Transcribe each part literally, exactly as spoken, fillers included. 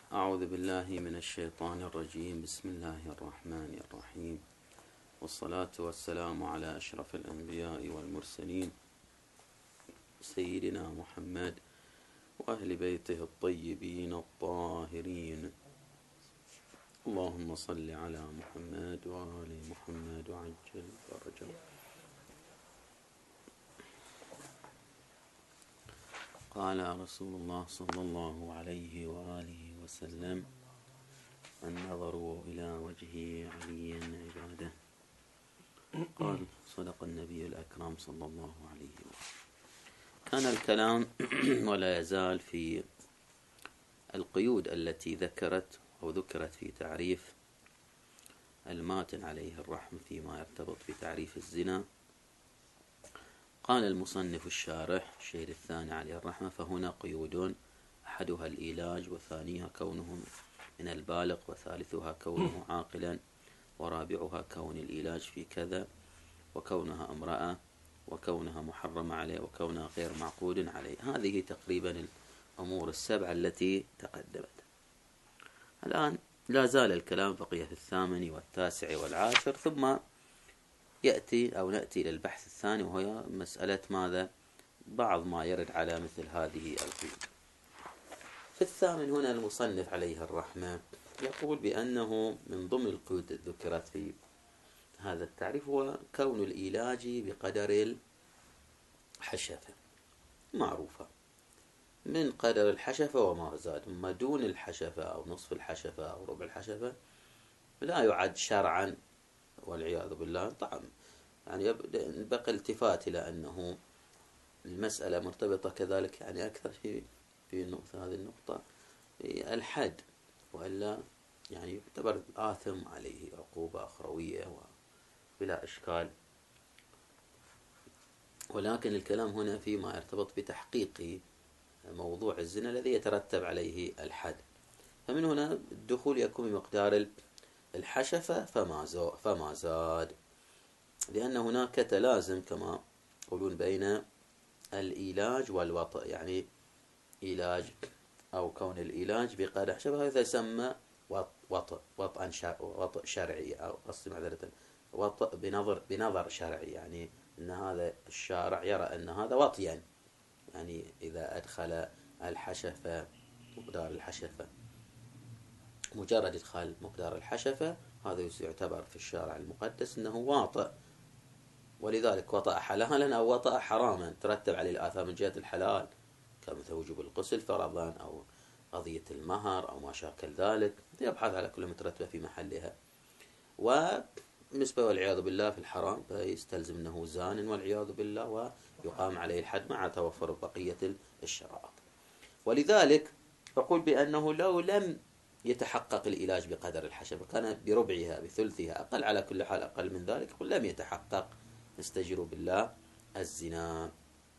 أعوذ بالله من الشيطان الرجيم. بسم الله الرحمن الرحيم، والصلاة والسلام على أشرف الأنبياء والمرسلين سيدنا محمد وأهل بيته الطيبين الطاهرين. اللهم صل على محمد وآل محمد وعجل فرجه. قال رسول الله صلى الله عليه وآله وسلم: النظر إلى وجه علي عبادة. قال: صدق النبي الأكرم صلى الله عليه وسلم. كان الكلام ولا يزال في القيود التي ذكرت أو ذكرت في تعريف الماتن عليه الرحم فيما يرتبط بتعريف الزنا. قال المصنف الشارح الشيخ الثاني عليه الرحمة: فهنا قيود، أحدها الإيلاج، وثانيها كونه من البالغ، وثالثها كونه عاقلا، ورابعها كون الإيلاج في كذا، وكونها امرأة، وكونها محرمة عليه، وكونها غير معقود عليه. هذه تقريبا الأمور السبعة التي تقدمت. الآن لا زال الكلام بقي في الثامن والتاسع والعاشر، ثم يأتي أو نأتي إلى البحث الثاني، وهي مسألة ماذا؟ بعض ما يرد على مثل هذه القيود. في الثامن هنا المصنف عليه الرحمة يقول بأنه من ضمن القيود ذكرت في هذا التعريف هو كون الإيلاج بقدر الحشفة، معروفة من قدر الحشفة وما زاد. أما دون الحشفة أو نصف الحشفة أو ربع الحشفة لا يعد شرعا والعياذ بالله. طبعا يعني بقى التفات إلى أنه المسألة مرتبطة كذلك يعني أكثر في في النقطة هذه النقطة الحد، وإلا يعني يعتبر آثم عليه عقوبة أخروية وبلا إشكال. ولكن الكلام هنا فيما يرتبط بتحقيق موضوع الزنا الذي يترتب عليه الحد. فمن هنا الدخول يكون بمقدار الحشفة فما فما زاد، لأن هناك تلازم كما يقولون بين الإيلاج والوطأ. يعني إيلاج أو كون الإيلاج بقدر حشفة هذا يسمى وطأ، وطأ وطأ شرعي، أو قصدي معذرة وطأ بنظر بنظر شرعي، يعني أن هذا الشارع يرى أن هذا وطيا، يعني إذا أدخل الحشفة مقدار الحشفة، مجرد إدخال مقدار الحشفة هذا يعتبر في الشارع المقدس أنه واطئ. ولذلك وطأ حلالا أو وطأ حراما ترتب عليه الآثام من جهة الحلال، كمثل وجوب الغسل فرضا أو قضية المهر أو ما شاكل ذلك، يبحث على كل مترتبة في محلها. وبالنسبة والعياذ بالله في الحرام فيستلزم أنه زان والعياذ بالله، ويقام عليه الحد مع توفر بقية الشرائط. ولذلك أقول بأنه لو لم يتحقق العلاج بقدر الحشفة، كان بربعها بثلثها أقل، على كل حال أقل من ذلك، لم يتحقق، نستجير بالله، الزنا.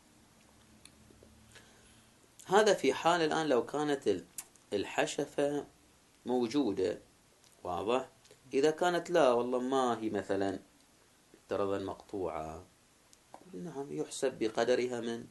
هذا في حال الآن لو كانت الحشفة موجودة، واضح. إذا كانت لا والله ما هي مثلا افترضا مقطوعة، نعم يحسب بقدرها من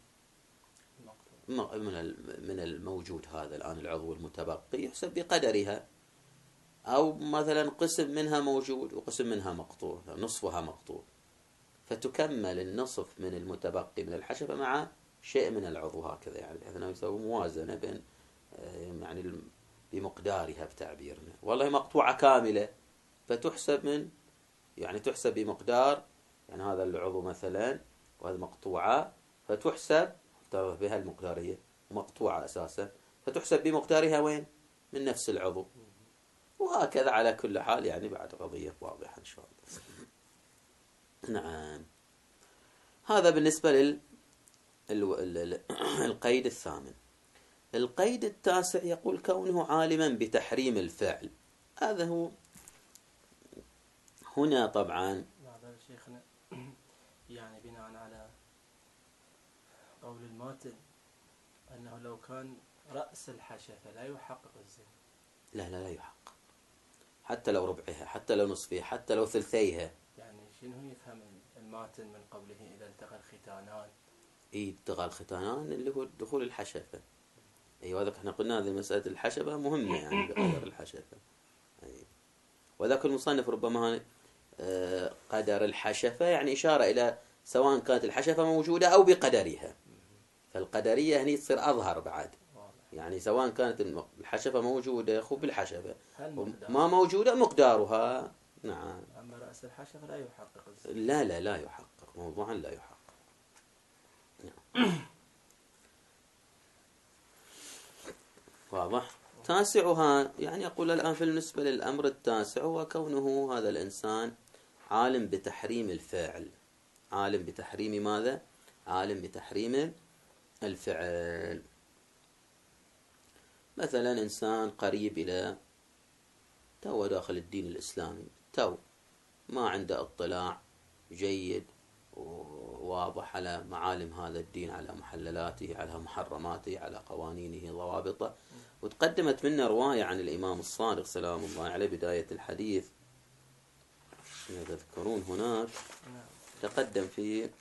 من الموجود هذا الآن العضو المتبقي، يحسب بقدرها. أو مثلا قسم منها موجود وقسم منها مقطوع، نصفها مقطوع، فتكمل النصف من المتبقي من الحشفة مع شيء من العضو هكذا، يعني بحيث أنه يسوي موازنة بين يعني بمقدارها بتعبيرنا. والله مقطوعة كاملة فتحسب من يعني تحسب بمقدار، يعني هذا العضو مثلا وهذا مقطوعة فتحسب بها المقدارية مقطوعة أساسا، فتحسب بمقدارها وين؟ من نفس العضو، وهكذا على كل حال. يعني بعد قضية واضحة إن شاء الله. نعم، هذا بالنسبة لل القيد الثامن. القيد التاسع يقول كونه عالما بتحريم الفعل. هذا هو هنا طبعا هذا شيخنا يعني بناء على قول الماتن أنه لو كان رأس الحشفة لا يحقق الزنا. لا لا لا يحقق، حتى لو ربعها، حتى لو نصفها، حتى لو ثلثيها. يعني شنو يفهم الماتن من قوله إذا التقى الختانان؟ إيه، التقى الختانان اللي هو دخول الحشفة. أيوة هذا احنا قلنا هذه مسألة الحشفة مهمة يعني بقدر الحشفة. أي. وذاك المصنف ربما آه قدر الحشفة يعني إشارة إلى سواء كانت الحشفة موجودة أو بقدرها، فالقدرية هني تصير أظهر بعد، يعني سواء كانت الحشفة موجودة خب الحشفة، ما موجودة مقدارها. نعم. أما رأس الحشفة لا يحقق الزنا. لا لا لا يحقق، موضوعا لا يحقق. نعم. واضح. تاسعها يعني يقول الآن في بالنسبة للأمر التاسع هو كونه هذا الإنسان عالم بتحريم الفعل. عالم بتحريم ماذا؟ عالم بتحريم الفعل. مثلا إنسان قريب إلى تو داخل الدين الإسلامي، تو ما عنده اطلاع جيد وواضح على معالم هذا الدين، على محللاته، على محرماته، على قوانينه، ضوابطه، وتقدمت منا رواية عن الإمام الصادق سلام الله عليه بداية الحديث، إذا تذكرون هناك تقدم في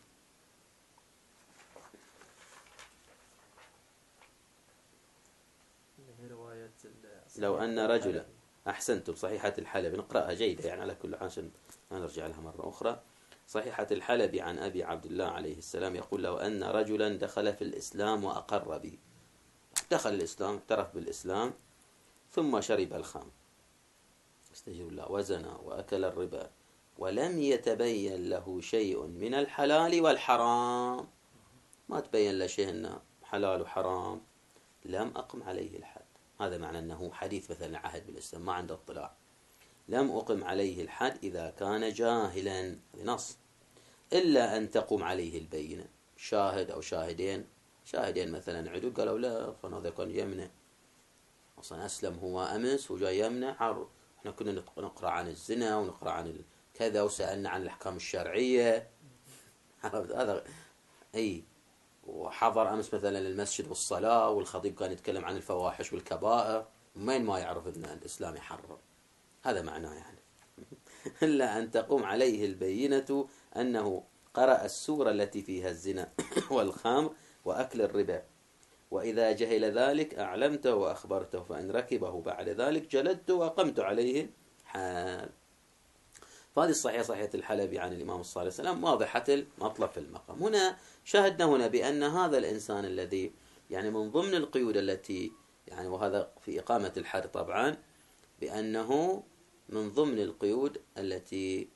لو أن رجلا، أحسنتم، صحيحة الحلبي، نقرأها جيدة يعني على كل حال عشان ما نرجع لها مرة أخرى. صحيحة الحلبي عن أبي عبد الله عليه السلام يقول: لو أن رجلا دخل في الإسلام وأقر به، دخل الإسلام، اعترف بالإسلام، ثم شرب الخمر، استجيب الله، وزنى وأكل الربا، ولم يتبين له شيء من الحلال والحرام، ما تبين له شيء أنه حلال وحرام، لم أقم عليه الحد. هذا معنى أنه حديث مثلا عهد بالإسلام ما عنده اطلاع. لم أقم عليه الحد إذا كان جاهلا، نص، إلا أن تقوم عليه البينة، شاهد أو شاهدين، شاهدين مثلا عدو قالوا لا هذا كان يمنع، أصلا أسلم هو أمس وجاي يمنع، احنا كنا نقرأ عن الزنا ونقرأ عن كذا وسألنا عن الأحكام الشرعية، هذا أي، وحضر أمس مثلا للمسجد والصلاة والخطيب كان يتكلم عن الفواحش والكبائر، وين ما يعرف أن الإسلام يحرم، هذا معناه يعني. إلا أن تقوم عليه البينة أنه قرأ السورة التي فيها الزنا والخمر وأكل الربا، وإذا جهل ذلك أعلمته وأخبرته، فإن ركبه بعد ذلك جلدته وأقمت عليه حال. فهذه الصحيحة صحيحة الحلبي عن الإمام الصادق عليه السلام واضحة المطلب في المقام. هنا شاهدنا هنا بأن هذا الإنسان الذي يعني من ضمن القيود التي يعني، وهذا في إقامة الحد طبعا، بأنه من ضمن القيود التي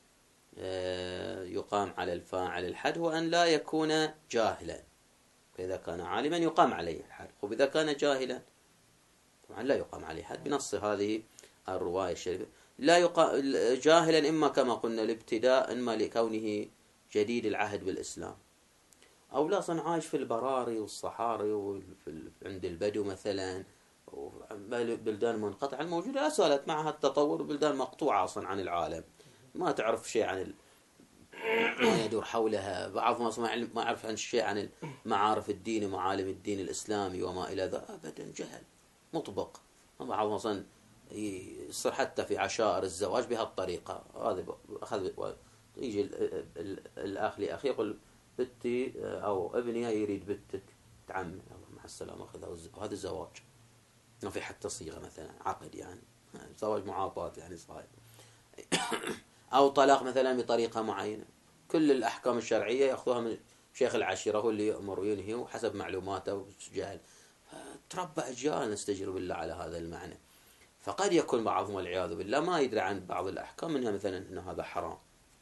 يقام على الفاعل الحد هو أن لا يكون جاهلا، فإذا كان عالما يقام عليه الحد، وإذا كان جاهلا طبعا لا يقام عليه حد بنص هذه الرواية الشريفة. لا يقام جاهلا إما كما قلنا الابتداء، إما لكونه جديد العهد بالإسلام، أو لا صن عايش في البراري والصحاري وعند البدو مثلا، بلدان منقطعة الموجودة لا زالت معها التطور، بلدان مقطوعة أصلا عن العالم، ما تعرف شيء عن ما يدور حولها، بعضهم ما يعرف عن شيء عن معارف الدين ومعالم الدين الإسلامي وما إلى ذلك، أبدا جهل مطبق. بعضهم أصلا يصير حتى في عشائر الزواج بهالطريقة، هذا أخذ يجي الأخ لأخي يقول بنتي أو ابني يريد بنتك تعمل، مع السلامة أخذها، وهذا الزواج ما في حتى صيغة مثلا عقد، يعني زواج معاطاة يعني صاير، أو طلاق مثلا بطريقة معينة، كل الأحكام الشرعية يأخذها من شيخ العشيرة، هو اللي يأمر وينهي وحسب معلوماته وجهل، تربى أجيال نستجير بالله على هذا المعنى. فقد يكون بعضهم والعياذ بالله ما يدري عن بعض الأحكام، منها مثلا أن هذا حرام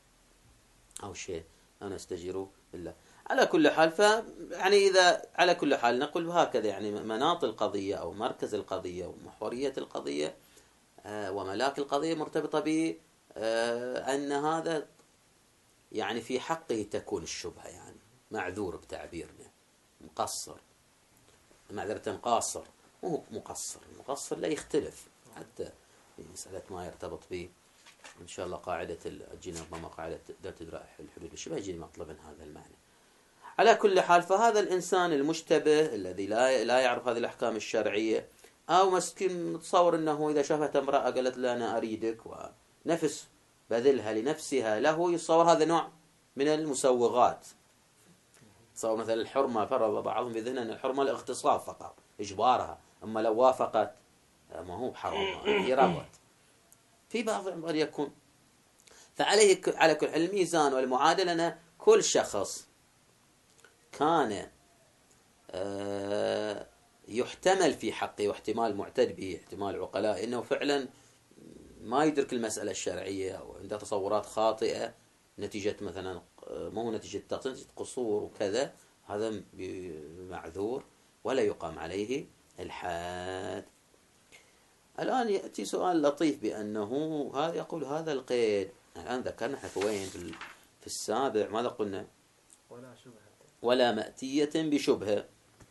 أو شيء، أنا استجير بالله. على كل حال ف يعني إذا على كل حال نقول هكذا، يعني مناط القضية أو مركز القضية ومحورية القضية وملاك القضية مرتبطة ب أن هذا يعني في حقه تكون الشبهة، يعني معذور بتعبيرنا، مقصر، معذرة قاصر، مو مقصر، المقصر لا يختلف حتى في مسألة ما يرتبط به إن شاء الله قاعدة الجنة، ربما قاعدة لا تدرى الحدود الشبه يجي مطلبا هذا المعنى. على كل حال فهذا الإنسان المشتبه الذي لا لا يعرف هذه الأحكام الشرعية، أو مسكين متصور أنه إذا شافت امرأة قالت له أنا أريدك ونفس بذلها لنفسها له، يتصور هذا نوع من المسوغات، تصور مثلا الحرمة، فرض بعضهم بذهن أن الحرمة الاغتصاب فقط، إجبارها. أما لو وافقت ما هو حرام، هي رغبت. في بعض قد يكون. فعليه على كل حال الميزان والمعادلة أن كل شخص كان يحتمل في حقه، واحتمال معتد به احتمال عقلاء انه فعلا ما يدرك المسألة الشرعية او عنده تصورات خاطئة نتيجة مثلا مو نتيجة تقصير، نتيجة قصور وكذا، هذا معذور ولا يقام عليه الحد. الآن يأتي سؤال لطيف بأنه هذا يقول هذا القيد الآن ذكرنا احنا في وين في السابع ماذا قلنا؟ ولا شبهة ولا مأتية بشبهة.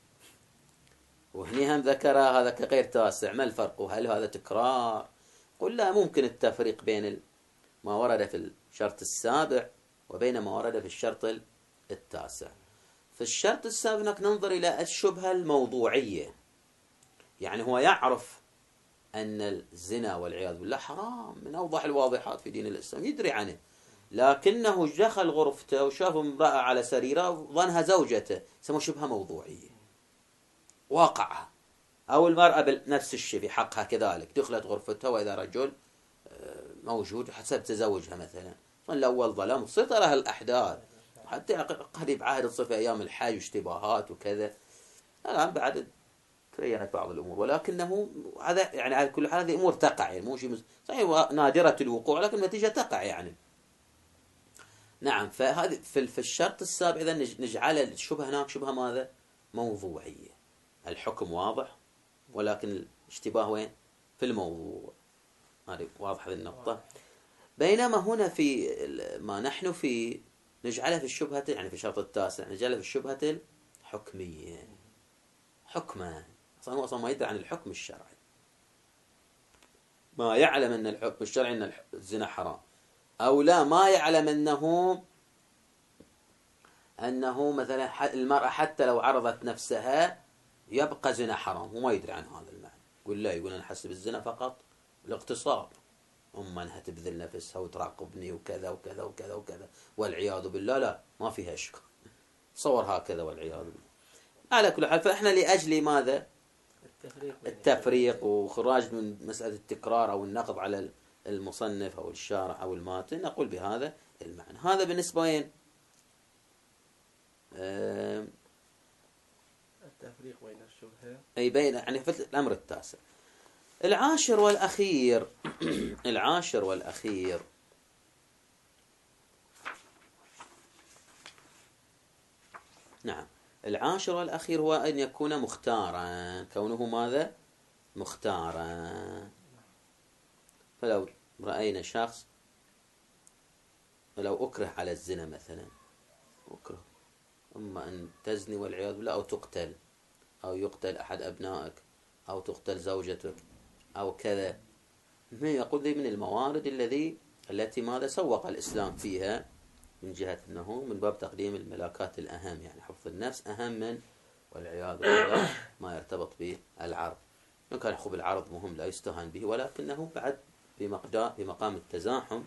وهني هم ذكر هذا كغير تاسع. ما الفرق؟ وهل هذا تكرار؟ قل لا، ممكن التفريق بين ما ورد في الشرط السابع وبين ما ورد في الشرط التاسع. في الشرط السابع هناك ننظر إلى الشبهة الموضوعية، يعني هو يعرف أن الزنا والعياذ بالله حرام من أوضح الواضحات في دين الإسلام، يدري عنه، لكنه دخل غرفته وشاف امرأة على سريره ظنها زوجته، يسمى شبهة موضوعية واقعها. أو المرأة بنفس الشيء في حقها كذلك، دخلت غرفتها وإذا رجل موجود حسب تزوجها مثلا، فالأول ظلم تصير تراها الأحداث، حتى قريب عهد تصير في أيام الحج واشتباهات وكذا. الآن بعد تبينت بعض الأمور، ولكنه هذا يعني على كل حال هذه أمور تقع، يعني مو شيء صحيح نادرة الوقوع لكن النتيجة تقع يعني. نعم. فهذه في الشرط السابع إذا نجعل الشبهة هناك شبهة ماذا؟ موضوعية. الحكم واضح ولكن الاشتباه وين؟ في الموضوع. هذه واضحة النقطة. بينما هنا في ما نحن في نجعلها في الشبهة، يعني في الشرط التاسع نجعلها في الشبهة الحكمية. حكما أصلا هو أصلا ما يدري عن الحكم الشرعي، ما يعلم أن الحكم الشرعي أن الزنا حرام، أو لا ما يعلم أنه أنه مثلا المرأة حتى لو عرضت نفسها يبقى زنا حرام، هو ما يدري عن هذا المعنى. يقول لا، يقول أنا حسب الزنا فقط الاغتصاب، أما أنها تبذل نفسها وتراقبني وكذا وكذا وكذا وكذا والعياذ بالله، لا ما فيها شك، صور هكذا والعياذ بالله. على كل حال فإحنا لأجل ماذا؟ التفريق, التفريق وخراج من مسألة التكرار أو النقض على المصنف أو الشارح أو الماتن نقول بهذا المعنى. هذا بالنسبة وين؟ التفريق بين الشبهة أي بين يعني في الأمر التاسع. العاشر والأخير العاشر والأخير نعم العاشر والأخير هو أن يكون مختارا، كونه ماذا؟ مختارا. فلو رأينا شخص فلو أكره على الزنا مثلا، أكره أما أن تزني والعياذ بالله، أو تقتل أو يقتل أحد أبنائك أو تقتل زوجتك أو كذا، يقول ذي من الموارد الذي التي ماذا سوق الإسلام فيها، من جهة أنه من باب تقديم الملاكات الأهم، يعني حفظ النفس أهم من والعياذ بالله ما يرتبط بالعرض. إن كان حب العرض مهم لا يستهان به، ولكنه بعد بمقدار بمقام التزاحم.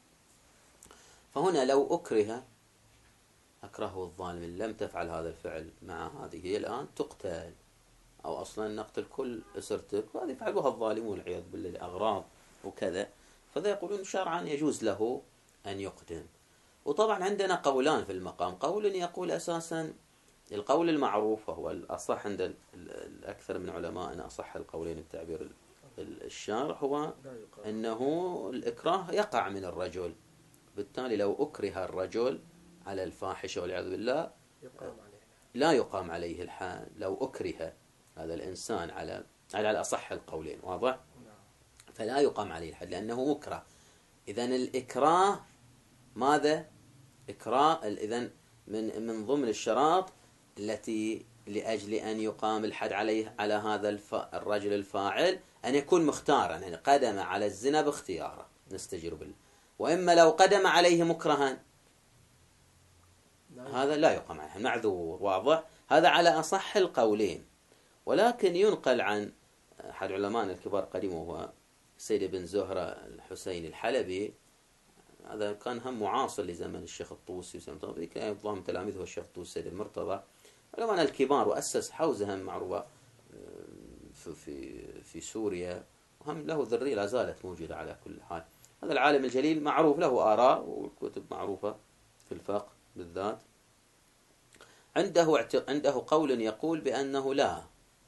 فهنا لو أكره أكرهه الظالم لم تفعل هذا الفعل مع هذه الآن تقتل، أو أصلا نقتل كل أسرتك، وهذه يفعلها الظالمون والعياذ بالله لأغراض وكذا. فذا يقولون شرعا يجوز له أن يقدم. وطبعا عندنا قولان في المقام، قول يقول أساسا القول المعروف وهو الأصح عند الأكثر من علمائنا، أصح القولين بتعبير الشارح، هو أنه الإكراه يقع من الرجل، بالتالي لو أكره الرجل على الفاحشة والعياذ بالله لا يقام عليه الحد. لو أكره هذا الإنسان على على الأصح القولين، واضح؟ فلا يقام عليه الحد لأنه مكره. إذن الإكراه ماذا؟ إكراه إذن من من ضمن الشراط التي لأجل أن يقام الحد عليه على هذا الف... الرجل الفاعل أن يكون مختارا، يعني قدم على الزنا باختياره نستجير بالله. وإما لو قدم عليه مكرها هذا لا يقام عليه، معذور، واضح؟ هذا على أصح القولين. ولكن ينقل عن أحد علماء الكبار قديم وهو سيد بن زهرة الحسيني الحلبي، هذا كان هم معاصر لزمن الشيخ الطوسي، كان يظلم تلاميذه الشيخ الطوسي سيد المرتضى، علماء الكبار، وأسس حوزة هم معروفة في في سوريا، وهم له ذرية لا زالت موجودة على كل حال. هذا العالم الجليل معروف له آراء والكتب معروفة في الفقه بالذات. عنده عنده قول يقول بأنه لا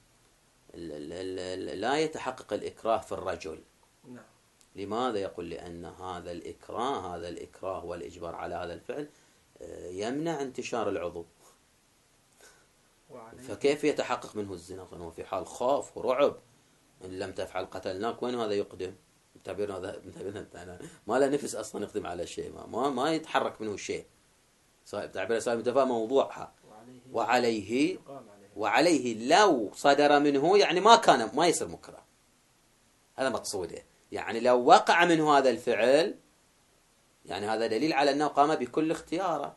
لا يتحقق الإكراه في الرجل. نعم. لماذا؟ يقول لأن هذا الإكراه هذا الإكراه والإجبار على هذا الفعل يمنع انتشار العضو، فكيف يتحقق منه الزنا؟ هو في حال خوف ورعب، إن لم تفعل قتلناك. وين هذا يقدم؟ تعبيرنا هذا ما له نفس أصلا يقدم على شيء، ما ما يتحرك منه شيء. تعبير صاحب متفاهم موضوعها. وعليه وعليه لو صدر منه يعني ما كان ما يصير مكره. هذا مقصوده، يعني لو وقع منه هذا الفعل يعني هذا دليل على أنه قام بكل اختياره.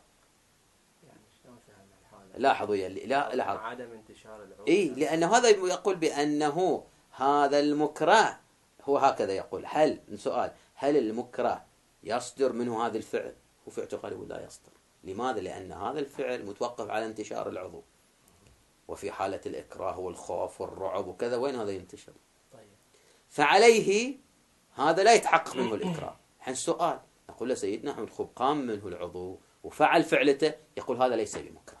لاحظوا يلي لا لاحظ عدم انتشار العضو. إيه، لأنه هذا يقول بأنه هذا المكره هو هكذا يقول. هل سؤال هل المكره يصدر منه هذا الفعل؟ هو في اعتقاده لا يصدر. لماذا؟ لأن هذا الفعل متوقف على انتشار العضو، وفي حالة الإكراه والخوف والرعب وكذا وين هذا ينتشر؟ طيب. فعليه هذا لا يتحقق منه الإكراه. حين سؤال نقول له سيدنا أحمد خب قام منه العضو وفعل فعلته، يقول هذا ليس بمكره.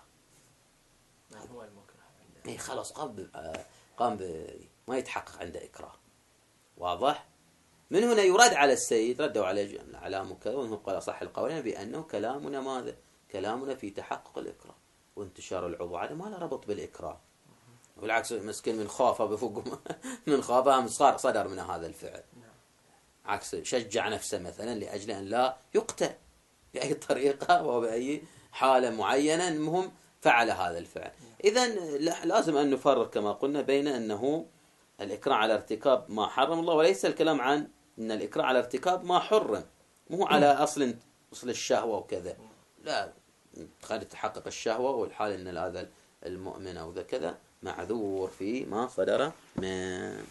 هو المكره عنده. إيه خلاص قام قام ب... ما يتحقق عنده إكراه. واضح؟ من هنا يراد على السيد، ردوا على على مكذا، وانه قال صح القولين بأنه كلامنا ماذا؟ كلامنا في تحقق الإكراه وانتشار العضو، هذا ما له ربط بالإكراه. والعكس مسكين من خافه بفوق من خافه صار صدر من هذا الفعل. عكس شجع نفسه مثلا لأجل أن لا يقتل بأي طريقة وبأي حالة معينة، المهم فعل هذا الفعل. إذن لازم أن نفرق كما قلنا بين أنه الإكراه على ارتكاب ما حرم الله، وليس الكلام عن أن الإكراه على ارتكاب ما حرم، مو على أصل أصل الشهوة وكذا. لا، قد تحقق الشهوة والحال أن هذا المؤمن أو ذا كذا معذور في ما صدر من.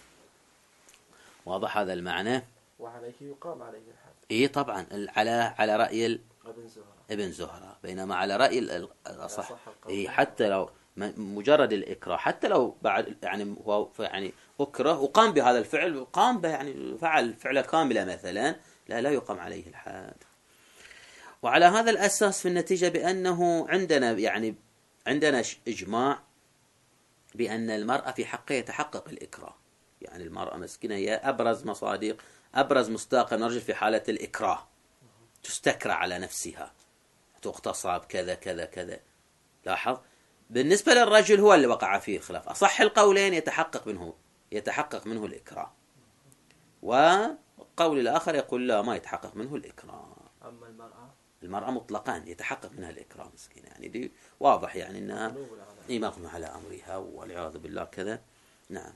واضح هذا المعنى؟ وعليه يقام عليه الحد. إيه طبعا على على رأي ابن زهرة. ابن زهرة، بينما على رأي الأصح إيه حتى لو مجرد الإكراه، حتى لو بعد يعني هو يعني أكره وقام بهذا الفعل وقام به يعني فعل فعله كاملة مثلا، لا لا يقام عليه الحد. وعلى هذا الأساس في النتيجة بأنه عندنا يعني عندنا إجماع بأن المرأة في حقها يتحقق الإكراه. يعني المرأة مسكينة هي أبرز مصادق أبرز مصداق الرجل في حالة الإكراه، تستكرى على نفسها، تغتصب كذا كذا كذا. لاحظ بالنسبة للرجل هو اللي وقع فيه الخلاف. أصح القولين يتحقق منه يتحقق منه الإكراه، والقول الآخر يقول لا ما يتحقق منه الإكراه. أما المرأة المرأة مطلقا يتحقق منها الإكراه مسكينة، يعني دي واضح يعني أنها مغلوبة على أمرها والعياذ بالله كذا. نعم،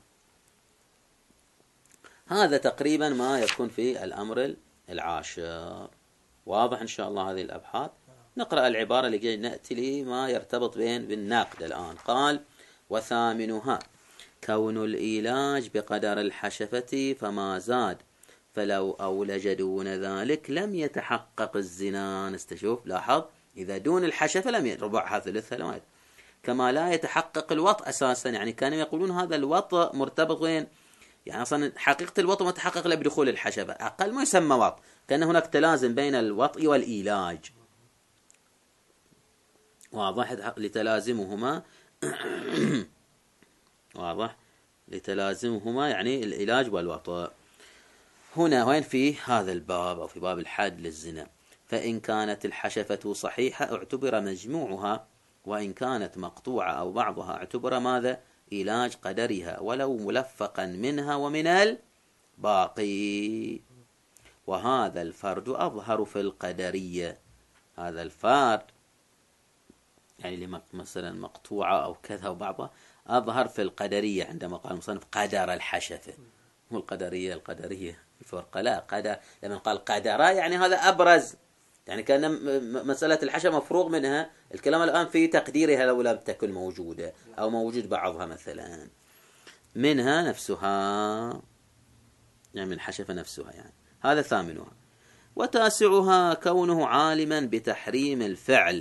هذا تقريبا ما يكون في الأمر العاشر. واضح إن شاء الله هذه الأبحاث. نقرأ العبارة اللي جاي نأتي لما يرتبط بين بالناقد الآن. قال وثامنها كون الإيلاج بقدر الحشفة فما زاد، فلو أولج دون ذلك لم يتحقق الزنا. نستشوف لاحظ إذا دون الحشفة لم يربعها ثلثها لم يتحقق. كما لا يتحقق الوطء أساسا، يعني كانوا يقولون هذا الوطء مرتبط وين، يعني أصلا حقيقة الوطء متحقق لا بدخول الحشفة، أقل ما يسمى وطء، كأن هناك تلازم بين الوطء والإيلاج. واضح لتلازمهما واضح لتلازمهما يعني العلاج والوطء. هنا وين في هذا الباب أو في باب الحد للزنا، فإن كانت الحشفة صحيحة اعتبر مجموعها، وإن كانت مقطوعة أو بعضها اعتبر ماذا؟ علاج قدرها ولو ملفقا منها ومن الباقي. وهذا الفرد أظهر في القدرية. هذا الفرد يعني مثلا مقطوعة أو كذا وبعضها أظهر في القدرية، عندما قال المصنف قدر الحشفة. مو القدرية القدرية الفرقة، لا قدر لما قال قدر يعني هذا أبرز، يعني كان مسألة الحشفة مفروغ منها، الكلام الآن في تقديرها لو لم تكن موجودة أو موجود بعضها مثلا منها نفسها، يعني من الحشفة نفسها يعني. هذا ثامنها. وتاسعها كونه عالما بتحريم الفعل،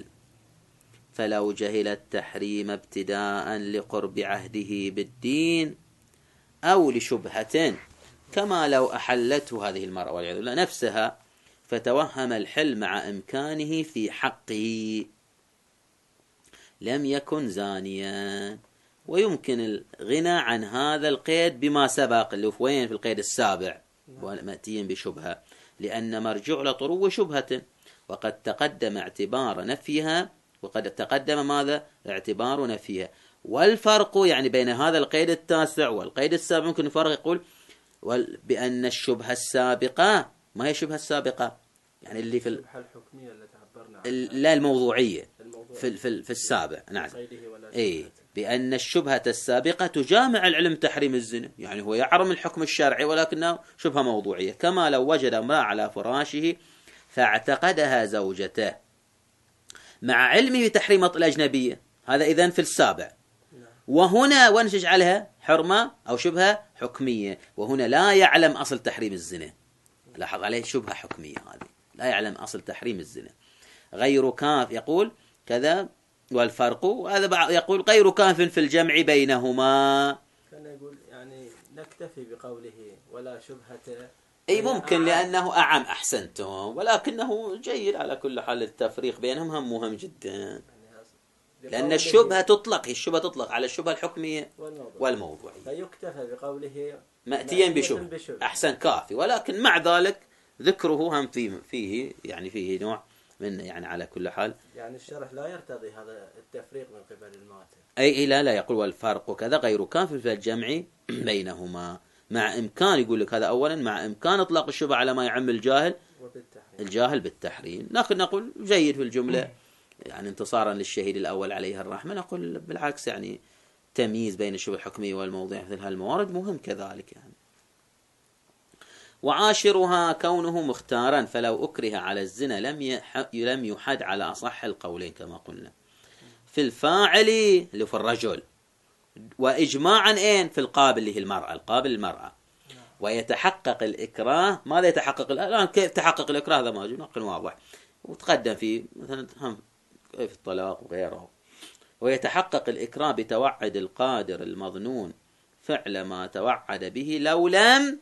فلو جهل التحريم ابتداء لقرب عهده بالدين أو لشبهة، كما لو أحلته هذه المرأة والعياذ بالله نفسها فتوهم الحل مع إمكانه في حقه لم يكن زانيا. ويمكن الغنى عن هذا القيد بما سبق اللي في وين في القيد السابع مأتيين بشبهة، لأن مرجع لطرو شبهة، وقد تقدم اعتبار نفيها وقد تقدم ماذا اعتبار نفيها. والفرق يعني بين هذا القيد التاسع والقيد السابع ممكن الفرق يقول بأن الشبهة السابقة ما هي الشبهة السابقة يعني اللي في الشبهة الحكمية اللي تعبرنا عنها، لا الموضوعية الموضوع في في في السابع. نعم اي بأن الشبهة السابقة تجامع العلم تحريم الزنا، يعني هو يعرم الحكم الشرعي ولكنه شبهة موضوعية، كما لو وجد امرأة على فراشه فاعتقدها زوجته مع علمه بتحريم الأجنبية، هذا إذن في السابع. وهنا وين يجعلها حرمة أو شبهة حكمية، وهنا لا يعلم أصل تحريم الزنا، لاحظ عليه شبهة حكمية هذه، لا يعلم أصل تحريم الزنا. غير كاف يقول كذا والفرق، وهذا يقول غير كاف في الجمع بينهما. كان يقول يعني نكتفي بقوله ولا شبهة، أي ممكن لأنه أعم أحسنتم، ولكنه جيد على كل حال التفريق بينهم هم مهم جدا، لأن الشبهة تطلق هي الشبهة تطلق على الشبهة الحكمية والموضوعية، فيكتفى بقوله مأتيا بشبهة أحسن كافي، ولكن مع ذلك ذكره هم فيه فيه يعني فيه نوع من يعني على كل حال يعني الشرح لا يرتضي هذا التفريق من قبل الماتن. أي لا لا يقول والفرق كذا غير كاف في الجمع بينهما، مع إمكان يقول لك هذا أولا مع إمكان إطلاق الشبهة على ما يعم الجاهل الجاهل بالتحريم. لكن نقول جيد في الجملة يعني انتصارا للشهيد الأول عليه الرحمة، نقول بالعكس يعني تمييز بين الشبهة الحكمية والموضوع مثل هالموارد مهم كذلك يعني. وعاشرها كونه مختارا، فلو أكره على الزنا لم لم يحد على أصح القولين كما قلنا في الفاعل اللي في الرجل، وإجماعا إين في القابل اللي هي المرأة، القابل المرأة. ويتحقق الإكراه، ماذا يتحقق الآن كيف تحقق الإكراه هذا ما نقل واضح وتقدم في مثلا هم كيف الطلاق وغيره. ويتحقق الإكراه بتوعد القادر المظنون فعل ما توعد به لو لم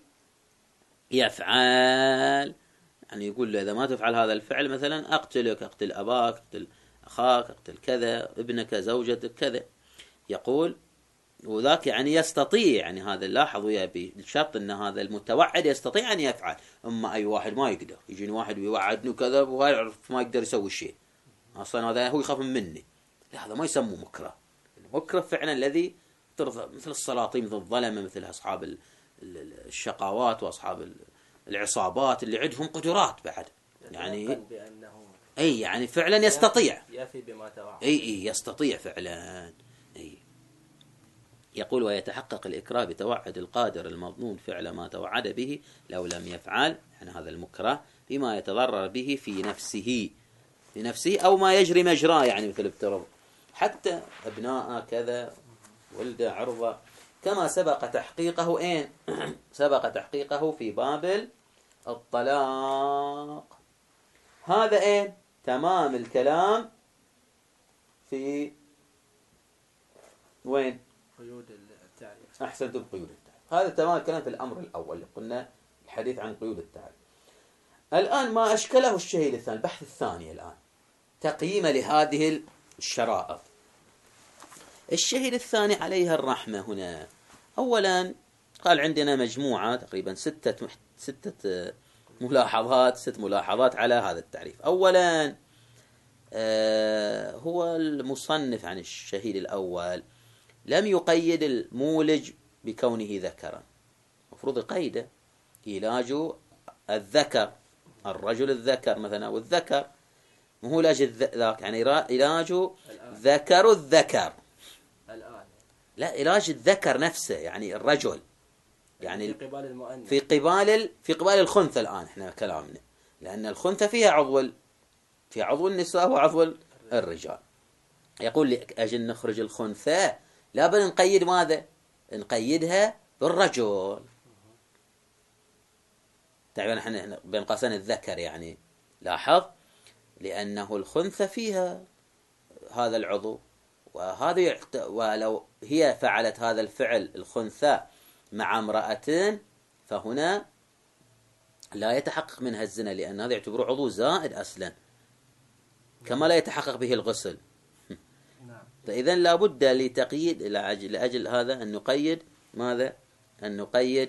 يفعل، يعني يقول له إذا ما تفعل هذا الفعل مثلا أقتلك، أقتل أباك، أقتل أخاك، أقتل كذا، ابنك، زوجتك كذا. يقول وذاك يعني يستطيع، يعني هذا لاحظ ويا بشرط أن هذا المتوعد يستطيع أن يفعل، أما أي واحد ما يقدر، يجيني واحد ويوعدني كذا وهاي يعرف ما يقدر يسوي شيء، أصلا هذا هو يخاف مني، لا هذا ما يسموه مكره. المكره فعلا الذي ترضى مثل السلاطين مثل الظلمة مثل أصحاب الشقاوات وأصحاب العصابات اللي عندهم قدرات بعد يعني أي يعني فعلا يستطيع يفي بما توعد، أي أي يستطيع فعلا. أي يقول ويتحقق الإكراه بتوعد القادر المظنون فعل ما توعد به لو لم يفعل، يعني هذا المكره بما يتضرر به في نفسه في نفسه أو ما يجري مجراه، يعني مثل افترض حتى أبناء كذا ولد عرضة كما سبق تحقيقه إيه سبق تحقيقه في باب الطلاق. هذا إيه تمام الكلام في وين قيود التعريف. أحسنتم قيود التعريف، هذا تمام الكلام في الأمر الأول اللي قلنا الحديث عن قيود التعريف. الآن ما أشكله الشهيد الثاني، البحث الثاني الآن تقييم لهذه الشرائط. الشهيد الثاني عليها الرحمة هنا أولا قال عندنا مجموعة تقريبا ستة ستة ملاحظات ست ملاحظات على هذا التعريف. أولا آه هو المصنف عن الشهيد الأول لم يقيد المولج بكونه ذكرا، مفروض قيده علاج الذكر، الرجل الذكر مثلا والذكر مو علاج ذاك يعني علاج ذكر الذكر الآن لا علاج الذكر نفسه يعني الرجل يعني في قبال المؤنث في قبال في قبال الخنثى. الآن احنا كلامنا لأن الخنثى فيها عضو في عضو النساء وعضو الرجال. يقول لي أجل نخرج الخنثى لابد نقيد ماذا؟ نقيدها بالرجل. تعرفون احنا بين قوسين الذكر يعني لاحظ لأنه الخنثى فيها هذا العضو، وهذا ولو هي فعلت هذا الفعل الخنثى مع امرأة فهنا لا يتحقق منها الزنا، لأن هذا يعتبره عضو زائد أصلا، كما لا يتحقق به الغسل. فإذا لا بد لتقييد لأجل هذا أن نقيد ماذا؟ أن نقيد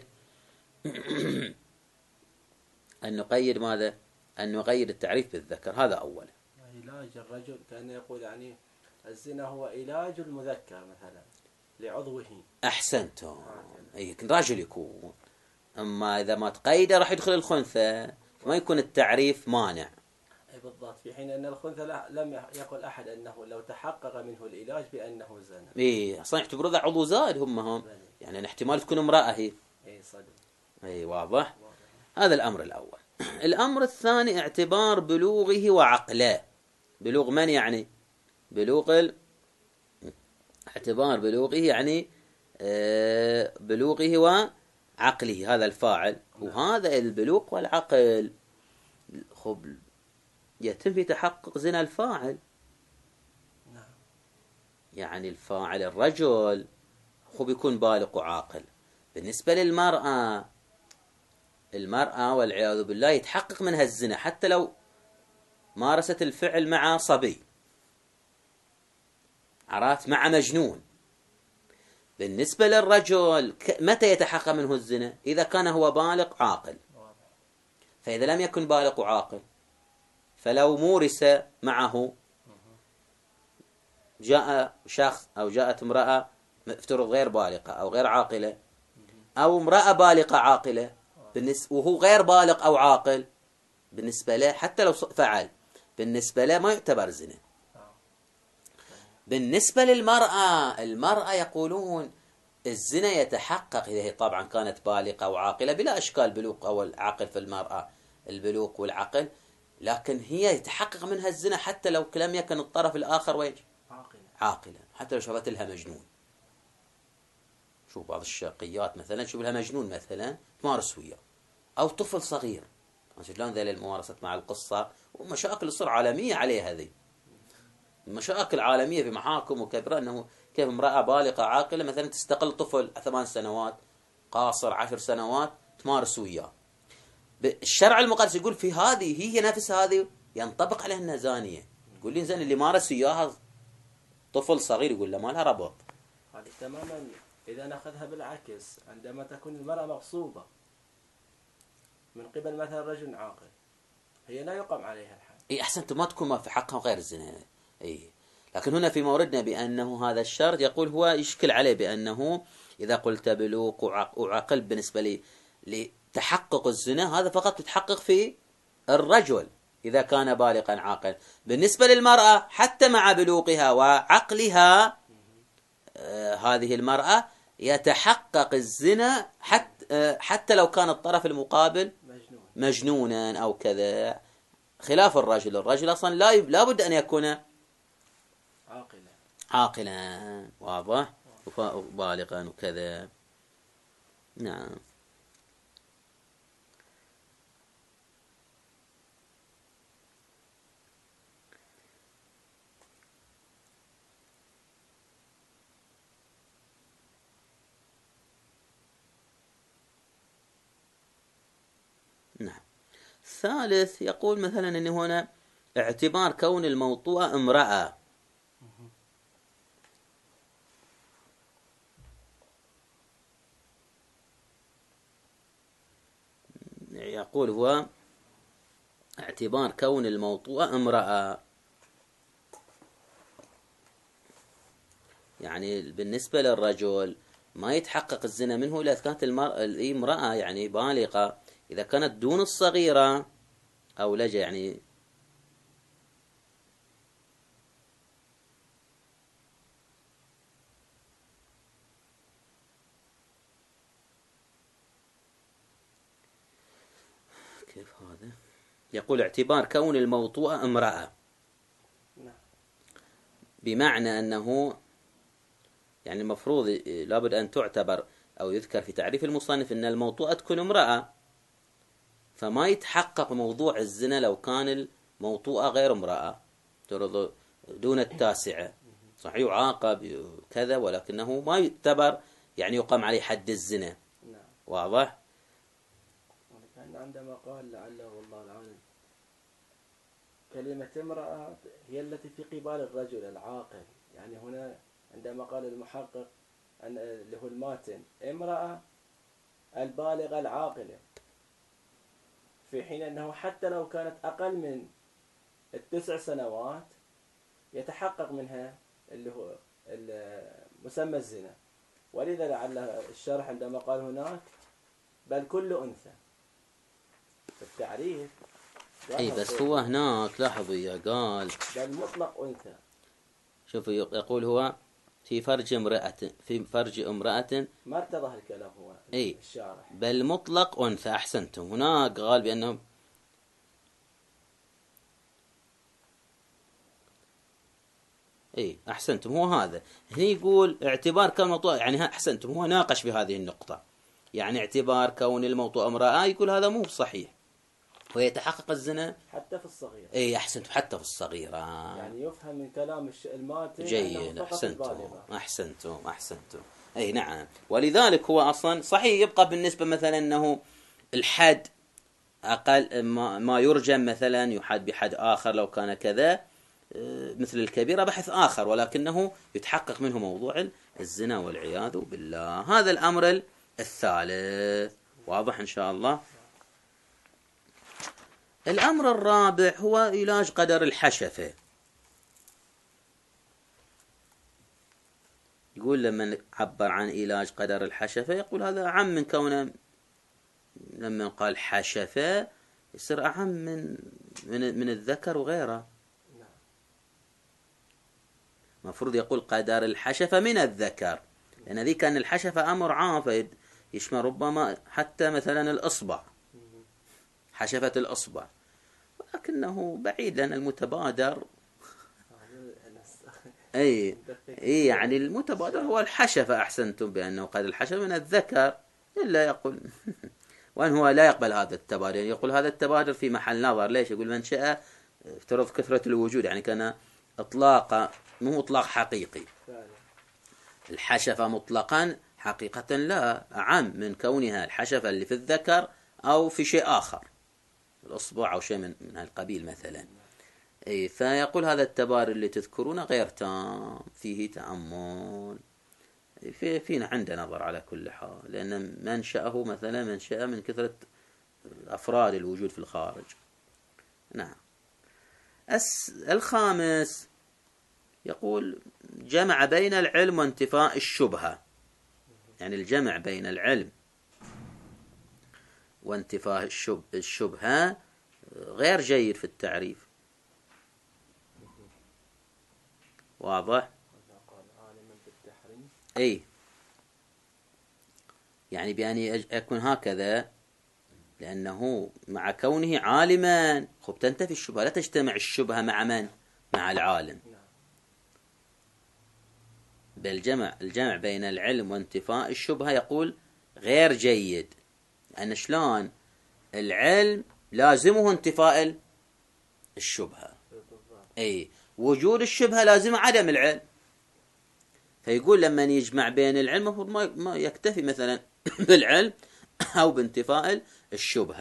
أن نقيد ماذا؟ أن نقيد التعريف بالذكر. هذا أولا. علاج الرجل كأنه يقول يعني الزنا هو علاج المذكر مثلا لعضوه. أحسنتم. أي راجل يكون، أما إذا ما تقيده راح يدخل الخنثى، ما يكون التعريف مانع. أي بالضبط، في حين أن الخنثى لم يقل أحد أنه لو تحقق منه العلاج بأنه زنا. إيه أصلا يعتبروا ذا عضو زائد هم هم، يعني احتمال تكون امرأة هي. أي صدق. أي واضح. هذا الأمر الأول. الأمر الثاني اعتبار بلوغه وعقله. بلوغ من يعني؟ بلوغ ال... اعتبار بلوغه يعني آه بلوغه وعقله، هذا الفاعل. وهذا البلوغ والعقل خب يتم في تحقق زنا الفاعل. يعني الفاعل الرجل خب يكون بالغ وعاقل. بالنسبة للمرأة، المرأة والعياذ بالله يتحقق منها الزنا حتى لو مارست الفعل مع صبي، عرفت، مع مجنون. بالنسبة للرجل متى يتحقق منه الزنا؟ إذا كان هو بالغ عاقل. فإذا لم يكن بالغ وعاقل، فلو مورس معه، جاء شخص أو جاءت امرأة افترض غير بالغة أو غير عاقلة، أو امرأة بالغة عاقلة وهو غير بالغ أو عاقل، بالنسبة له حتى لو فعل بالنسبة له ما يعتبر زنا. بالنسبة للمرأة، المرأة يقولون الزنا يتحقق إذا هي طبعا كانت بالغة وعاقلة، بلا أشكال بلوغ أو العقل في المرأة، البلوغ والعقل، لكن هي يتحقق منها الزنا حتى لو لم يكن الطرف الآخر وين؟ عاقلة. عاقلة، حتى لو شافت لها مجنون. شوف بعض الشرقيات مثلا شوف لها مجنون مثلا تمارس وياه، أو طفل صغير. شلون ذي الممارسة مع القصة، ومشاكل تصير عالمية عليها هذه، مشاكل عالمية في محاكم وكبرى، أنه كيف امرأة بالغة عاقلة مثلا تستقل طفل ثمان سنوات قاصر عشر سنوات تمارس وياه. الشرع المقدس يقول في هذه هي نفس هذه ينطبق عليها أنها زانية. يقول لي زين اللي مارس وياها طفل صغير، يقول له ما لها ربط. هذه تماما إذا نأخذها بالعكس، عندما تكون المرأة مغصوبة من قبل مثلا رجل عاقل، هي لا يقام عليها الحد. اي احسنت، ما تكون ما في حقها غير الزنا. اي لكن هنا في موردنا بانه هذا الشرط يقول هو يشكل عليه بانه اذا قلت بلوغ وعقل بالنسبه لي لتحقق الزنا، هذا فقط يتحقق في الرجل اذا كان بالغا عاقل. بالنسبه للمراه حتى مع بلوغها وعقلها، آه هذه المراه يتحقق الزنا حتى آه حتى لو كان الطرف المقابل مجنون. مجنونا او كذا، خلاف الرجل. الرجل اصلا لا لا بد ان يكون عاقلا عاقلا واضح وبالغا وكذا. نعم. نعم. الثالث يقول مثلا ان هنا اعتبار كون الموطوءة امرأة. يقول هو اعتبار كون الموطوءة امرأة، يعني بالنسبة للرجل ما يتحقق الزنا منه إلا إذا كانت المرأة امرأة يعني بالغة. إذا كانت دون الصغيرة أو لجأ يعني كيف هذا؟ يقول اعتبار كون الموطوءة امرأة، بمعنى أنه يعني المفروض لابد أن تعتبر أو يذكر في تعريف المصنف أن الموطوءة تكون امرأة، فما يتحقق موضوع الزنا لو كان الموطوءة غير امرأة دون التاسعة. صحيح يعاقب كذا، ولكنه ما يعتبر يعني يقام عليه حد الزنا. واضح؟ كان عندما قال لعله والله العالم كلمة امرأة هي التي في قبال الرجل العاقل، يعني هنا عندما قال المحقق أن اللي هو الماتن امرأة البالغة العاقلة، في حين أنه حتى لو كانت أقل من التسع سنوات يتحقق منها اللي هو مسمى الزنا. ولذا لعل الشرح عندما قال هناك بل كل أنثى في التعريف. اي بس هو هناك لاحظوا يا قال بل مطلق أنثى. شوفوا يقول هو في فرج امرأة في فرج امرأة ما ارتضى الكلام هو اي الشارح بل مطلق أنثى. أحسنتم. هناك قال بأنهم اي احسنتم. هو هذا هنا يقول اعتبار كون الموضوع، يعني احسنتم، هو ناقش في هذه النقطة، يعني اعتبار كون الموضوع امرأة يقول هذا مو صحيح ويتحقق الزنا حتى في الصغيرة. اي احسنتم، حتى في الصغيرة. يعني يفهم من كلام الماتن جيد. احسنتم احسنتم احسنتم اي نعم. ولذلك هو اصلا صحيح يبقى بالنسبة مثلا انه الحد اقل ما يرجم مثلا يحد بحد اخر لو كان كذا مثل الكبيرة بحث آخر، ولكنه يتحقق منه موضوع الزنا والعياذ بالله. هذا الأمر الثالث. واضح إن شاء الله. الأمر الرابع هو علاج قدر الحشفة. يقول لما عبر عن علاج قدر الحشفة يقول هذا أعم من كونه لما قال حشفة يصير أعم من من من الذكر وغيره. مفروض يقول قدر الحشفة من الذكر، لأن ذي كان الحشفة أمر عام يشمل ربما حتى مثلا الأصبع، حشفة الأصبع، ولكنه بعيد لأن المتبادر أي أي يعني المتبادر هو الحشفة. أحسنتم بأنه قدر الحشفة من الذكر، إلا يقول وأن هو لا يقبل هذا التبادر، يقول هذا التبادر في محل نظر. ليش؟ يقول من شاء افترض كثرة الوجود، يعني كان إطلاق مو مطلق حقيقي. الحشفة مطلقا حقيقة لا، أعم من كونها الحشفة اللي في الذكر أو في شيء آخر، الأصبع أو شيء من من هالقبيل مثلا. أي فيقول هذا التبادر اللي تذكرونه غير تام، فيه تأمل، في فينا عنده نظر على كل حال، لأن منشأه مثلا منشأ من كثرة أفراد الوجود في الخارج. نعم. الخامس يقول جمع بين العلم وانتفاء الشبهة، يعني الجمع بين العلم وانتفاء الشبهة غير جيد في التعريف. واضح؟ اي يعني بأن يكون هكذا، لأنه مع كونه عالما خب تنتفي الشبهة، لا تجتمع الشبهة مع من؟ مع العالم. بل جمع الجمع بين العلم وانتفاء الشبهة يقول غير جيد، لأن شلون العلم لازمه انتفاء الشبهة، أي وجود الشبهة لازم عدم العلم. فيقول لما يجمع بين العلم المفروض ما ما يكتفي مثلا بالعلم أو بانتفاء الشبهة.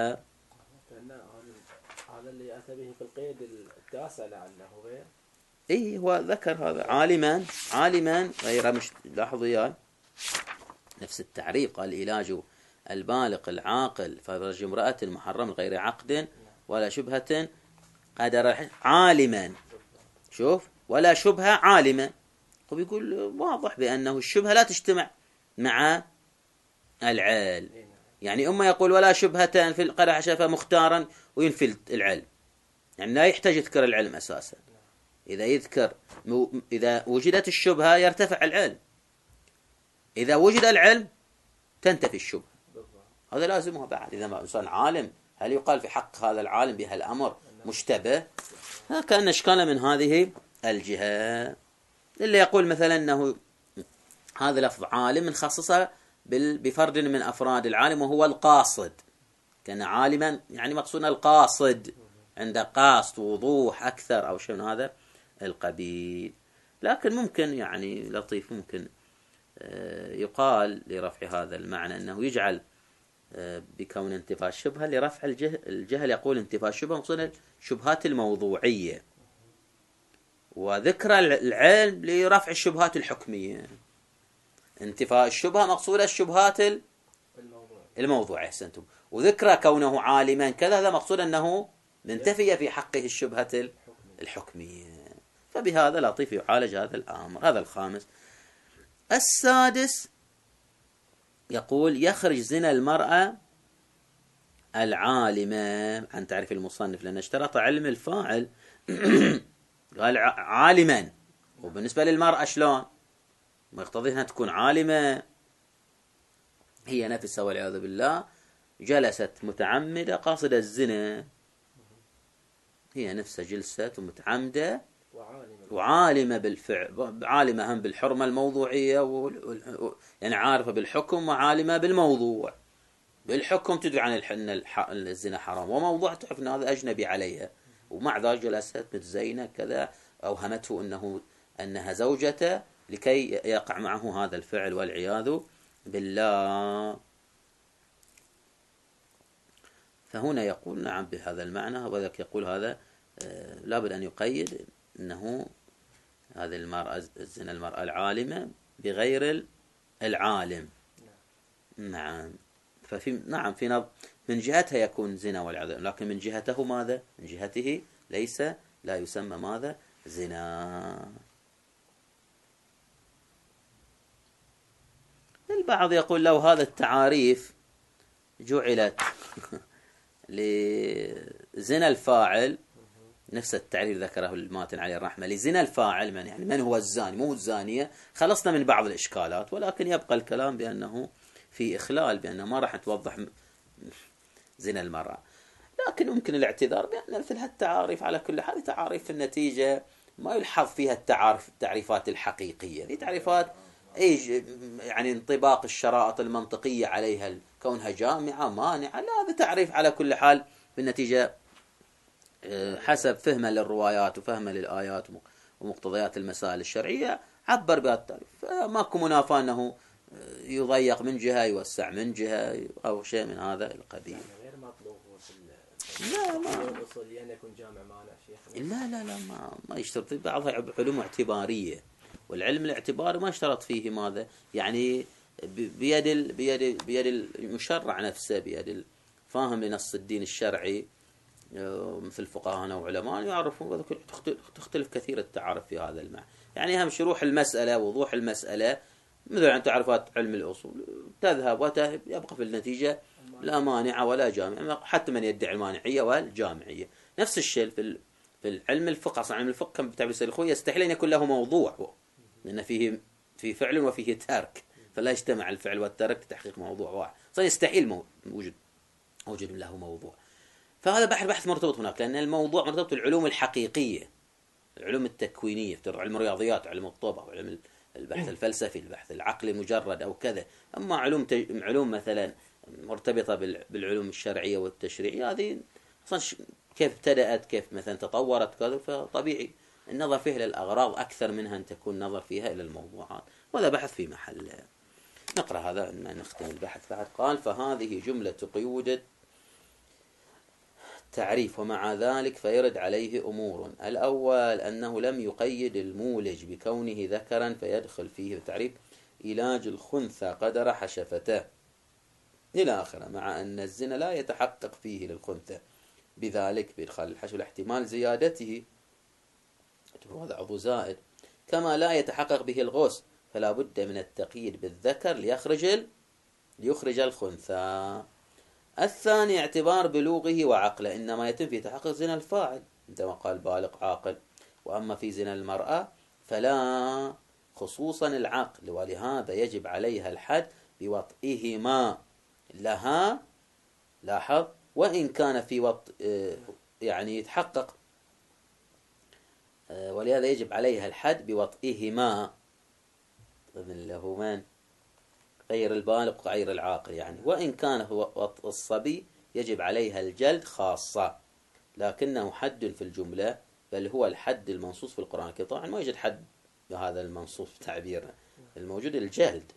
هذا اللي أتى به في القيد التاسع لعله غير. إيه هو ذكر هذا عالما عالما غير مش لاحظوا يا نفس التعريف، قال علاج البالغ العاقل فرج امرأة محرم غير عقد ولا شبهة قدر عالما. شوف ولا شبهة عالما، وبيقول واضح بأنه الشبهة لا تجتمع مع العلم. يعني أما يقول ولا شبهة في القدر حشفة مختارا وينفي العلم، يعني لا يحتاج يذكر العلم أساسا. إذا يذكر إذا وجدت الشبهة يرتفع العلم، إذا وجد العلم تنتفي الشبهة. هذا لازمها بعد. إذا ما إنسان عالم هل يقال في حق هذا العالم بهالأمر مشتبه؟ كان إشكال من هذه الجهة. اللي يقول مثلا أنه هذا لفظ عالم نخصصه بفرد من أفراد العالم وهو القاصد، كان عالما يعني مقصودنا القاصد، عنده قاصد ووضوح أكثر أو شيء من هذا القبيل. لكن ممكن يعني لطيف ممكن يقال لرفع هذا المعنى أنه يجعل بكون انتفاء الشبهة لرفع الجهل, الجهل يقول انتفاء الشبهة مقصود الشبهات الموضوعية، وذكر العلم لرفع الشبهات الحكمية. انتفاء الشبهة مقصود الشبهات الموضوعية أحسنتم، وذكر كونه عالما كذا هذا مقصود أنه منتفي في حقه الشبهة الحكمية. فبهذا لطيف يعالج هذا الأمر. هذا الخامس. السادس يقول يخرج زنا المرأة العالمة عن تعريف المصنف، لأن اشترط علم الفاعل قال عالما، وبالنسبة للمرأة شلون؟ ما يقتضي أنها تكون عالمة، هي نفسها والعياذ بالله جلست متعمدة قاصدة الزنا، هي نفسها جلست متعمدة وعالمة بالفعل، عالمة هم بالحرمة الموضوعية و... يعني عارفة بالحكم وعالمة بالموضوع. بالحكم تدري عن أن الح... الزنا حرام، وموضوع تعرف أن هذا أجنبي عليها، ومع ذلك جلست متزينة كذا، أوهمته أنه أنها زوجته لكي يقع معه هذا الفعل والعياذ بالله. فهنا يقول نعم بهذا المعنى، وذلك يقول هذا لابد أن يقيد أنه هذه المرأة الزنا المرأة العالمة بغير العالم. نعم. ففي نعم في نظ... من جهتها يكون زنا والعياذ، لكن من جهته ماذا؟ من جهته ليس لا يسمى ماذا؟ زنا. البعض يقول لو هذا التعاريف جعلت لزنا الفاعل، نفس التعريف ذكره الماتن عليه الرحمة لزنا الفاعل، من يعني من هو الزاني مو الزانية، خلصنا من بعض الإشكالات، ولكن يبقى الكلام بأنه في إخلال، بأنه ما راح توضح زنا المرأة. لكن ممكن الاعتذار بأن مثل هالتعاريف على كل حال تعاريف في النتيجة ما يلحظ فيها التعارف التعريفات الحقيقية، في تعريفات ايش يعني انطباق الشرائط المنطقية عليها كونها جامعة مانعة، لا هذا تعريف على كل حال في النتيجة حسب فهمه للروايات وفهمه للآيات ومقتضيات المسائل الشرعية عبر بهذا التعريف، فماكو منافاة أنه يضيق من جهة يوسع من جهة أو شيء من هذا القبيل. غير مطلوب لا ما الأصولية أن يكون جامع مانع شيخ. لا لا لا ما ما يشترط، بعضها علوم اعتبارية، والعلم الاعتباري ما اشترط فيه ماذا يعني بيد ال بيد بيد المشرع نفسه، بيد الفاهم لنص الدين الشرعي مثل فقهاءنا وعلماء يعرفون، تختلف كثير التعارف في هذا المعنى. يعني أهم شروح المسألة وضوح المسألة مثل أن تعرفات علم الأصول تذهب وتذهب، يبقى في النتيجة لا مانع ولا جامع، حتى من يدعي المانعية والجامعية. نفس الشيء في في العلم الفقه، أصلا علم الفقه كما بتعبير السيد الخوي يستحيل أن يكون له موضوع، لأن فيه في فعل وفيه ترك، فلا يجتمع الفعل والترك لتحقيق موضوع واحد، يستحيل وجود وجود له موضوع. فهذا بحث بحث مرتبط هناك، لأن الموضوع مرتبط بالعلوم الحقيقية، العلوم التكوينية، في علم الرياضيات، علم الطب، أو علم البحث الفلسفي، البحث العقلي مجرد أو كذا. أما علوم تج... علوم مثلا مرتبطة بالعلوم الشرعية والتشريعية، هذه أصلا كيف ابتدأت، كيف مثلا تطورت كذا، فطبيعي النظر فيها للأغراض أكثر منها أن تكون نظر فيها إلى الموضوعات، وهذا بحث في محل. نقرأ هذا نختم البحث بعد. قال فهذه جملة قيود تعريف، ومع ذلك فيرد عليه أمور. الأول أنه لم يقيد المولج بكونه ذكرا فيدخل فيه التعريف علاج الخنثى قدر حشفته إلى آخره، مع أن الزنا لا يتحقق فيه للخنثى بذلك بإدخال الحشو لاحتمال زيادته، هذا عضو زائد، كما لا يتحقق به الغوص، فلا بد من التقييد بالذكر ليخرج ليخرج الخنثى. الثاني اعتبار بلوغه وعقله، إنما يتم في تحقق زنا الفاعل عندما قال بالغ عاقل، وأما في زنا المرأة فلا، خصوصا العقل، ولهذا يجب عليها الحد بوطئهما لها، لاحظ، وإن كان في وط يعني يتحقق، ولهذا يجب عليها الحد بوطئهما، اللي هو من غير البالغ وغير العاقل يعني، وإن كان هو وطء الصبي يجب عليها الجلد خاصة، لكنه حد في الجملة، بل هو الحد المنصوص في القرآن الكريم. طبعا ما يوجد حد بهذا المنصوص في تعبيرنا الموجود الجلد.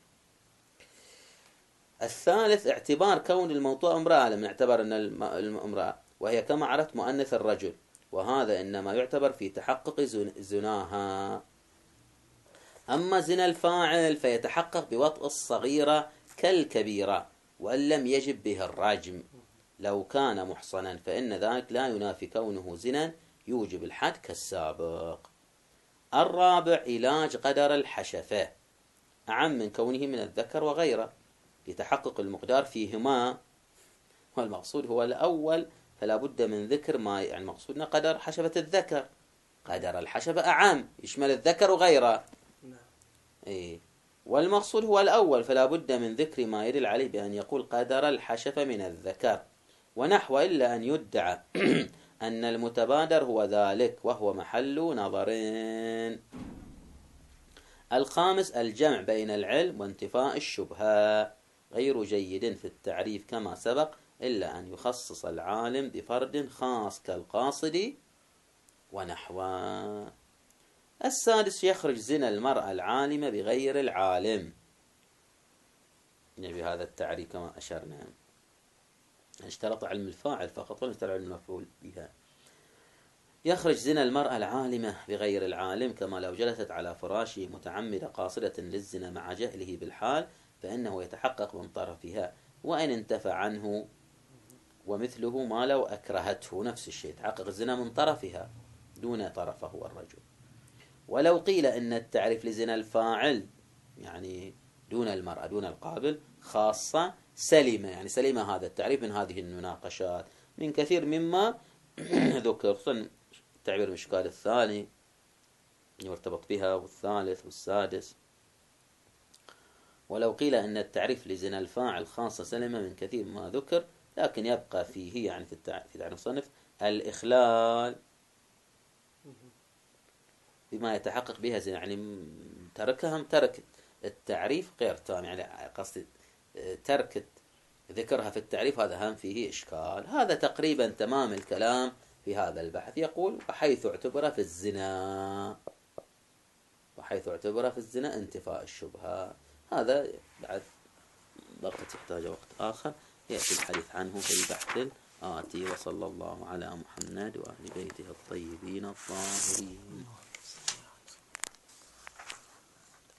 الثالث اعتبار كون الموطوء امرأة، لم نعتبر أن الامرأة، وهي كما عرفت مؤنث الرجل، وهذا إنما يعتبر في تحقق زناها. أما زنا الفاعل فيتحقق بوطء الصغيرة كالكبيرة، وأن لم يجب به الرجم لو كان محصنا، فإن ذلك لا ينافي كونه زنا يوجب الحد كالسابق. الرابع علاج قدر الحشفة أعم من كونه من الذكر وغيره، لتحقق المقدار فيهما، والمقصود هو الأول، فلا بد من ذكر ما يعني مقصودنا قدر حشفة الذكر. قدر الحشفة أعم يشمل الذكر وغيره. إيه. والمقصود هو الأول، فلا بد من ذكر ما يدل عليه بأن يقول قدر الحشفة من الذكر ونحو، إلا أن يدعى أن المتبادر هو ذلك، وهو محل نظرين. الخامس الجمع بين العلم وانتفاء الشبهة، غير جيد في التعريف كما سبق، إلا أن يخصص العالم بفرد خاص كالقاصد ونحوه. السادس يخرج زنا المرأة العالمة بغير العالم، يعني بهذا التعريف كما أشرنا، اشترط علم الفاعل فقط ولا اشترط علم المفعول بها. يخرج زنا المرأة العالمة بغير العالم كما لو جلست على فراشه متعمدة قاصدة للزنا مع جهله بالحال، فإنه يتحقق من طرفها وإن انتفى عنه. ومثله ما لو أكرهته، نفس الشيء، يتحقق الزنا من طرفها دون طرفه هو الرجل. ولو قيل إن التعريف لزنا الفاعل يعني دون المرأة دون القابل خاصة، سلم يعني سلم هذا التعريف من هذه المناقشات من كثير مما ذكر، خصوصا التعبير المشكال الثاني يرتبط بها والثالث والسادس. ولو قيل أن التعريف لزنا الفاعل خاصة سلم من كثير ما ذكر، لكن يبقى فيه يعني في تعريف المصنف الإخلال بما يتحقق بها زنا، يعني تركها ترك التعريف غير تام، يعني قصدي ترك ذكرها في التعريف هذا هم فيه إشكال. هذا تقريبا تمام الكلام في هذا البحث. يقول وحيث اعتبر في الزنا، وحيث اعتبر في الزنا انتفاء الشبهة. هذا بعد وقت يحتاج وقت آخر يأتي الحديث عنه في البحث الآتي. وصلى الله على محمد وآل بيته الطيبين الطاهرين.